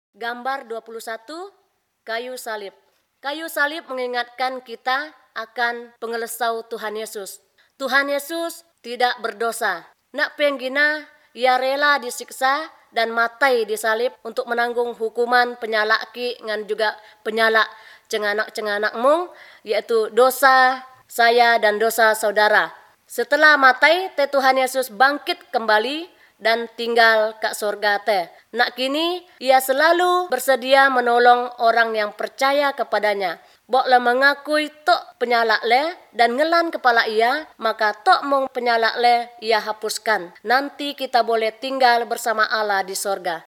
Gambar 21, kayu salib. Kayu salib mengingatkan kita akan pengelesau Tuhan Yesus. Tuhan Yesus tidak berdosa. Nak penggina, ia rela disiksa dan matai di salib untuk menanggung hukuman penyalak ki ngan juga penyalak cenganak-cenganak mung, yaitu dosa saya dan dosa saudara. Setelah matai, Tuhan Yesus bangkit kembali dan tinggal ke surga teh. Nak kini ia selalu bersedia menolong orang yang percaya kepadanya. Boklah mengakui tok penyalak le dan ngelan kepala ia, maka tok mong penyalak le ia hapuskan. Nanti kita boleh tinggal bersama Allah di surga.